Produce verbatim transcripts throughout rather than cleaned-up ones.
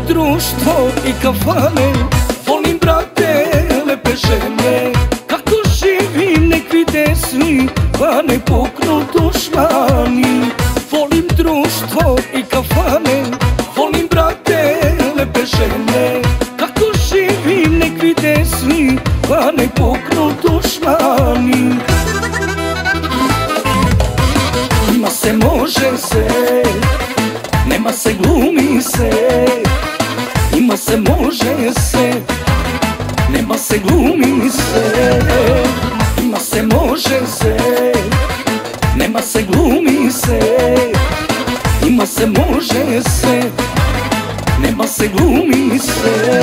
društvo i kafane, volim brate lepe žene. Kako živim nek vide svi, pa ne puknu dušmani. Volim društvo i kafane, volim brate lepe žene. Kako živim nek vide svi, pa ne puknu dušmani. Ima se, može se, nema se, glumi se. Ima se, može se, nema se, glumi se. Ima se, može se, nema se, glumi se. Ima se, može se, nema se, glumi se.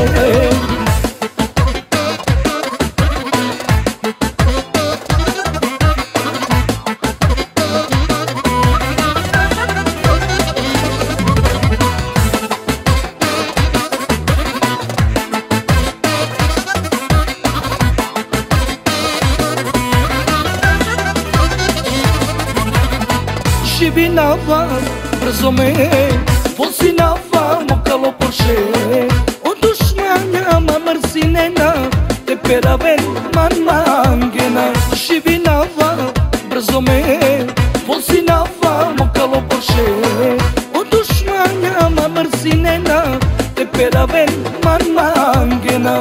Živi na van, brzo me vozi na van okolo Porsche. Od dušmanja ma mrzinena, te peraven man mangena. Živi na van, brzo me vozi na van okolo Porsche. Od dušmanja ma mrzinena, te peraven man mangena.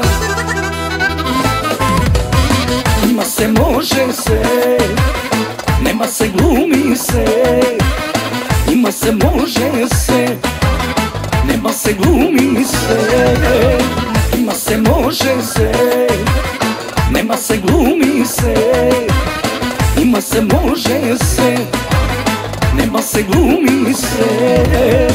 Ima se, može se, nema se, glumi se. Ima se, može se, nema se, glumi se. Ima se, može se, nema se, glumi se. Ima se, može se, nema se, glumi se.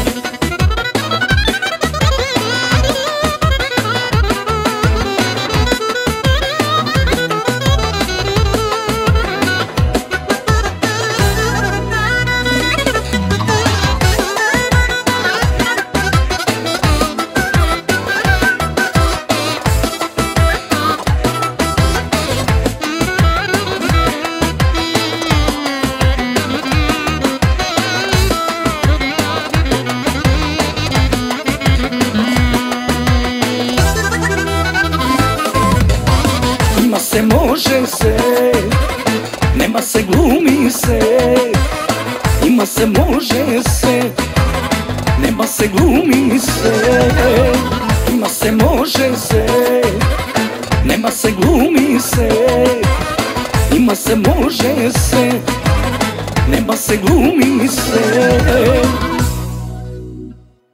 Ima se, može se, nema se, glumi se. Ima se, može se, nema se, glumi se. Ima se, može se, nema se, glumi se. Ima se, može se, nema se, glumi se.